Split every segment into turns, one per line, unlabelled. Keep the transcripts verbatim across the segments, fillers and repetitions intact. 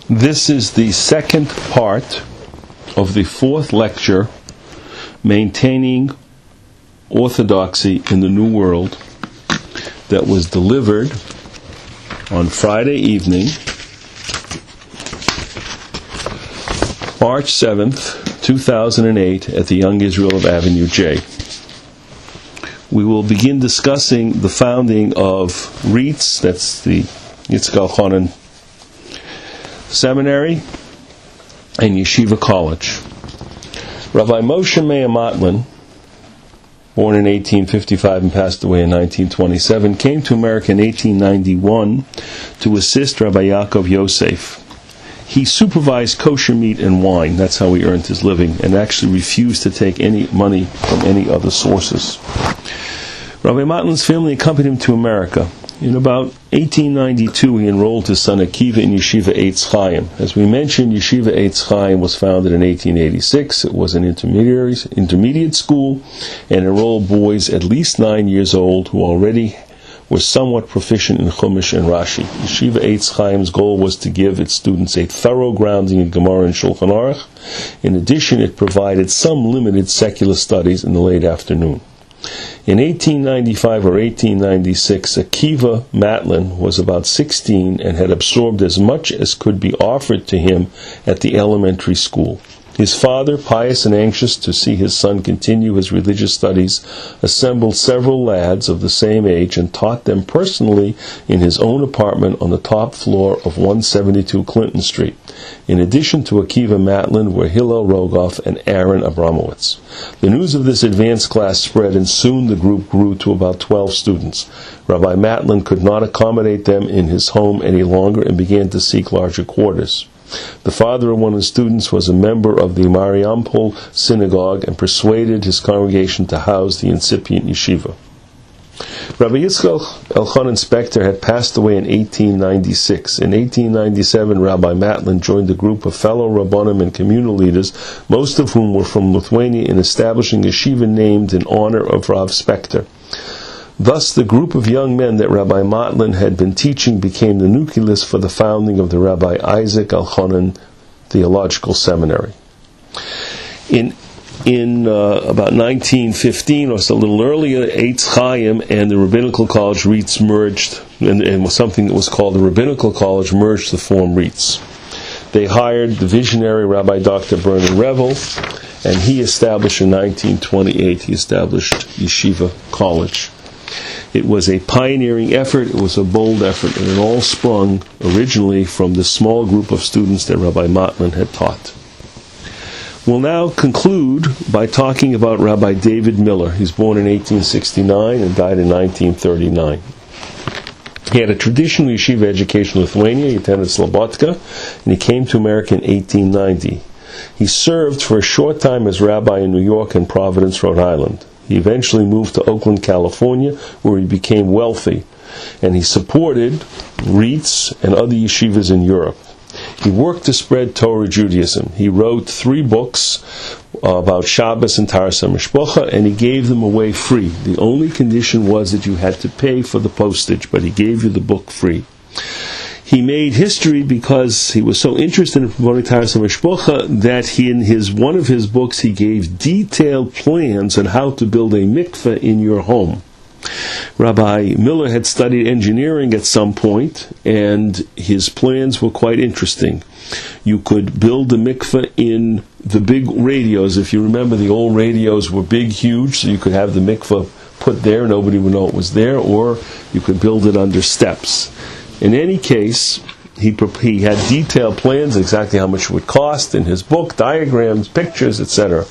This is the second part of the fourth lecture, Maintaining Orthodoxy in the New World, that was delivered on Friday evening, March seventh, two thousand eight, at the Young Israel of Avenue J. We will begin discussing the founding of RIETS, that's the Yitzchak Elchanan Seminary, and Yeshiva College. Rabbi Moshe Meir Matlin, born in eighteen fifty-five and passed away in nineteen twenty-seven, came to America in eighteen ninety-one to assist Rabbi Yaakov Yosef. He supervised kosher meat and wine, that's how he earned his living, and actually refused to take any money from any other sources. Rabbi Matlin's family accompanied him to America. In about eighteen ninety-two, he enrolled his son Akiva in Yeshiva Eitz Chaim. As we mentioned, Yeshiva Eitz Chaim was founded in eighteen eighty-six. It was an intermediate school and enrolled boys at least nine years old who already were somewhat proficient in Chumash and Rashi. Yeshiva Eitz Chaim's goal was to give its students a thorough grounding in Gemara and Shulchan Aruch. In addition, it provided some limited secular studies in the late afternoon. In eighteen ninety-five or eighteen ninety-six, Akiva Matlin was about sixteen and had absorbed as much as could be offered to him at the elementary school. His father, pious and anxious to see his son continue his religious studies, assembled several lads of the same age and taught them personally in his own apartment on the top floor of one seventy-two Clinton Street. In addition to Akiva Matlin were Hillel Rogoff and Aaron Abramowitz. The news of this advanced class spread, and soon the group grew to about twelve students. Rabbi Matlin could not accommodate them in his home any longer and began to seek larger quarters. The father of one of the students was a member of the Mariampol synagogue and persuaded his congregation to house the incipient yeshiva. Rabbi Yitzchak Elchanan Spector had passed away in eighteen ninety-six. In eighteen ninety-seven, Rabbi Matlin joined a group of fellow Rabbanim and communal leaders, most of whom were from Lithuania, in establishing a yeshiva named in honor of Rav Spector. Thus, the group of young men that Rabbi Matlin had been teaching became the nucleus for the founding of the Rabbi Isaac Elchanan Theological Seminary. In in uh, about nineteen fifteen, or so a little earlier, Eitz Chaim and the Rabbinical College RIETS merged, and, and something that was called the Rabbinical College merged to form RIETS. They hired the visionary Rabbi Doctor Bernard Revel, and he established in nineteen twenty-eight, he established Yeshiva College. It was a pioneering effort, it was a bold effort, and it all sprung originally from the small group of students that Rabbi Matlin had taught. We'll now conclude by talking about Rabbi David Miller. He's born in eighteen sixty-nine and died in nineteen thirty-nine. He had a traditional yeshiva education in Lithuania, he attended Slobodka, and he came to America in eighteen ninety. He served for a short time as rabbi in New York and Providence, Rhode Island. He eventually moved to Oakland, California, where he became wealthy, and he supported RIETS and other yeshivas in Europe. He worked to spread Torah Judaism. He wrote three books uh, about Shabbos and Taras HaMishpacha, and he gave them away free. The only condition was that you had to pay for the postage, but he gave you the book free. He made history because he was so interested in promoting Taras HaMishpacha that he, in his one of his books, he gave detailed plans on how to build a mikveh in your home. Rabbi Miller had studied engineering at some point, and his plans were quite interesting. You could build a mikveh in the big radios. If you remember, the old radios were big, huge, so you could have the mikveh put there, nobody would know it was there, or you could build it under steps. In any case, he, he had detailed plans, exactly how much it would cost, in his book, diagrams, pictures, et cetera.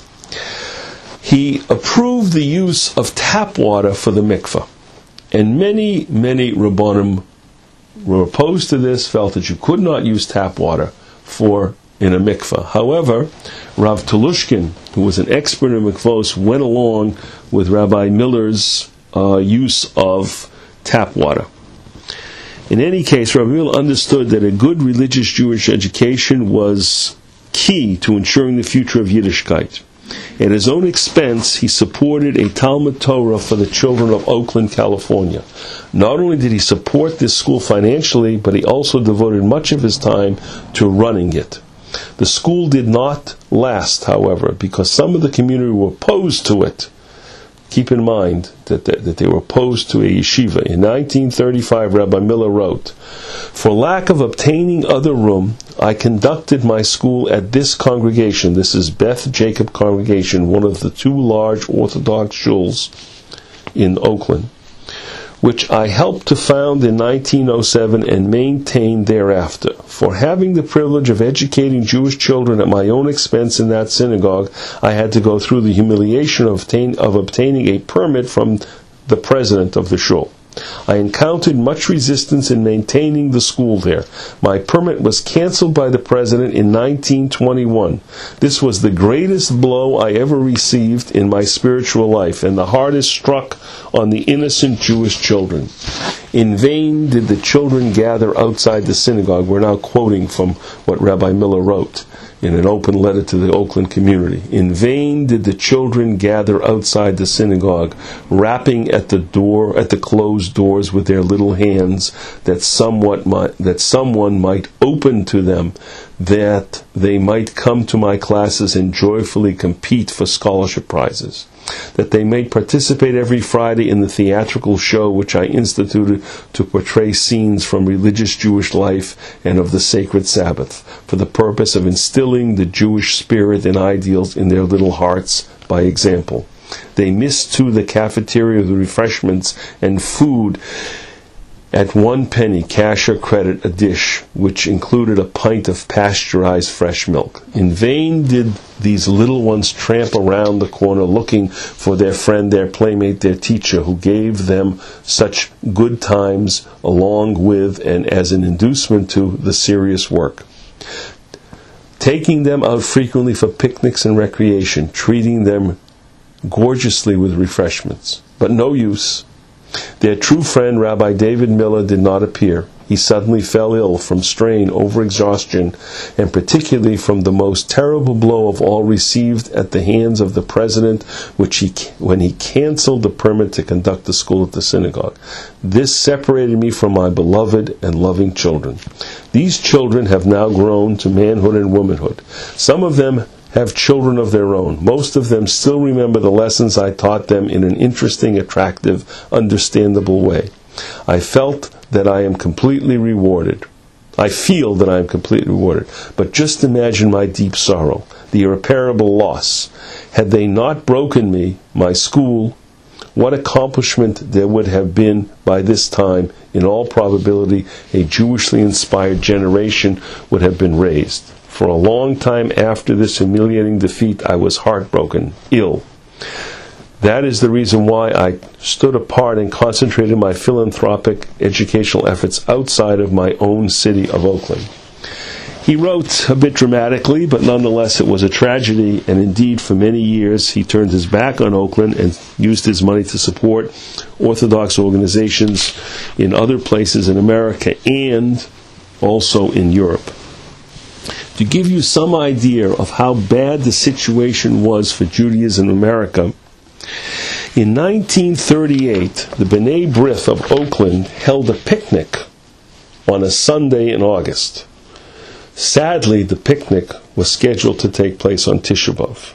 He approved the use of tap water for the mikveh. And many, many Rabbanim were opposed to this, felt that you could not use tap water for in a mikveh. However, Rav Tolushkin, who was an expert in mikvahs, went along with Rabbi Miller's uh, use of tap water. In any case, Rabbi Miller understood that a good religious Jewish education was key to ensuring the future of Yiddishkeit. At his own expense, he supported a Talmud Torah for the children of Oakland, California. Not only did he support this school financially, but he also devoted much of his time to running it. The school did not last, however, because some of the community were opposed to it. Keep in mind that, that, that they were opposed to a yeshiva. In nineteen thirty-five, Rabbi Miller wrote, "For lack of obtaining other room, I conducted my school at this congregation." This is Beth Jacob Congregation, one of the two large Orthodox shuls in Oakland, which I helped to found in nineteen oh seven and maintained thereafter. For having the privilege of educating Jewish children at my own expense in that synagogue, I had to go through the humiliation of, obtain, of obtaining a permit from the president of the shul. I encountered much resistance in maintaining the school there. My permit was canceled by the president in nineteen twenty-one. This was the greatest blow I ever received in my spiritual life, and the hardest struck on the innocent Jewish children. In vain did the children gather outside the synagogue. We're now quoting from what Rabbi Miller wrote in an open letter to the Oakland community. In vain did the children gather outside the synagogue, rapping at the door, at the closed doors with their little hands, that somewhat might, that someone might open to them, that they might come to my classes and joyfully compete for scholarship prizes, that they may participate every Friday in the theatrical show which I instituted to portray scenes from religious Jewish life and of the sacred Sabbath, for the purpose of instilling the Jewish spirit and ideals in their little hearts by example. They missed, too, the cafeteria, the refreshments and food at one penny cash or credit a dish, which included a pint of pasteurized fresh milk. In vain did these little ones tramp around the corner looking for their friend, their playmate, their teacher, who gave them such good times along with and as an inducement to the serious work. Taking them out frequently for picnics and recreation, treating them gorgeously with refreshments. But no use. Their true friend, Rabbi David Miller, did not appear. He suddenly fell ill from strain, overexhaustion, and particularly from the most terrible blow of all received at the hands of the president, which he, when he canceled the permit to conduct the school at the synagogue. This separated me from my beloved and loving children. These children have now grown to manhood and womanhood. Some of them have children of their own. Most of them still remember the lessons I taught them in an interesting, attractive, understandable way. I felt that I am completely rewarded. I feel that I am completely rewarded. But just imagine my deep sorrow, the irreparable loss. Had they not broken me, my school, what accomplishment there would have been by this time. In all probability, a Jewishly inspired generation would have been raised. For a long time after this humiliating defeat, I was heartbroken, ill. That is the reason why I stood apart and concentrated my philanthropic educational efforts outside of my own city of Oakland. He wrote a bit dramatically, but nonetheless it was a tragedy, and indeed for many years he turned his back on Oakland and used his money to support Orthodox organizations in other places in America and also in Europe. To give you some idea of how bad the situation was for Judaism in America, in nineteen thirty-eight, the B'nai B'rith of Oakland held a picnic on a Sunday in August. Sadly, the picnic was scheduled to take place on Tisha B'Av.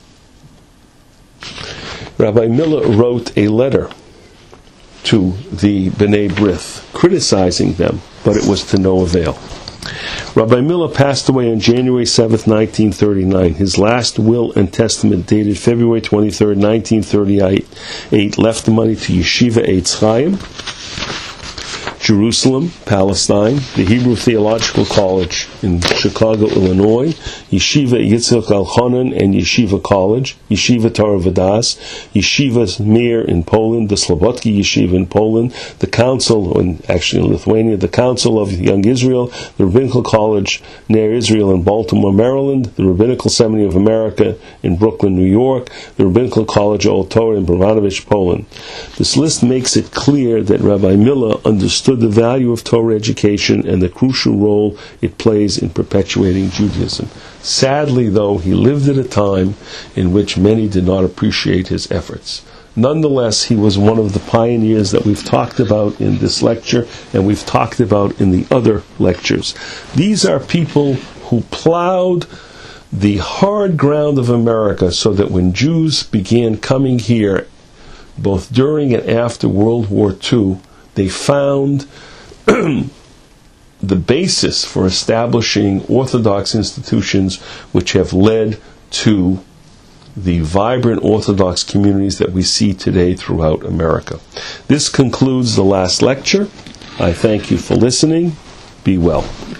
Rabbi Miller wrote a letter to the B'nai B'rith criticizing them, but it was to no avail. Rabbi Miller passed away on January seventh, nineteen thirty-nine. His last will and testament, dated February twenty-third, nineteen thirty-eight, left the money to Yeshiva Eitz Chaim, Jerusalem, Palestine, the Hebrew Theological College in Chicago, Illinois, Yeshiva Yitzchak Elchanan and Yeshiva College, Yeshiva Torah Vodaas, Yeshiva Mir in Poland, the Slobodki Yeshiva in Poland, the Council, and actually in Lithuania, the Council of Young Israel, the Rabbinical College Ner Israel in Baltimore, Maryland, the Rabbinical Seminary of America in Brooklyn, New York, the Rabbinical College of Old Torah in Baranovich, Poland. This list makes it clear that Rabbi Miller understood understood the value of Torah education and the crucial role it plays in perpetuating Judaism. Sadly, though, he lived at a time in which many did not appreciate his efforts. Nonetheless, he was one of the pioneers that we've talked about in this lecture and we've talked about in the other lectures. These are people who plowed the hard ground of America so that when Jews began coming here, both during and after World War Two, they found the basis for establishing Orthodox institutions which have led to the vibrant Orthodox communities that we see today throughout America. This concludes the last lecture. I thank you for listening. Be well.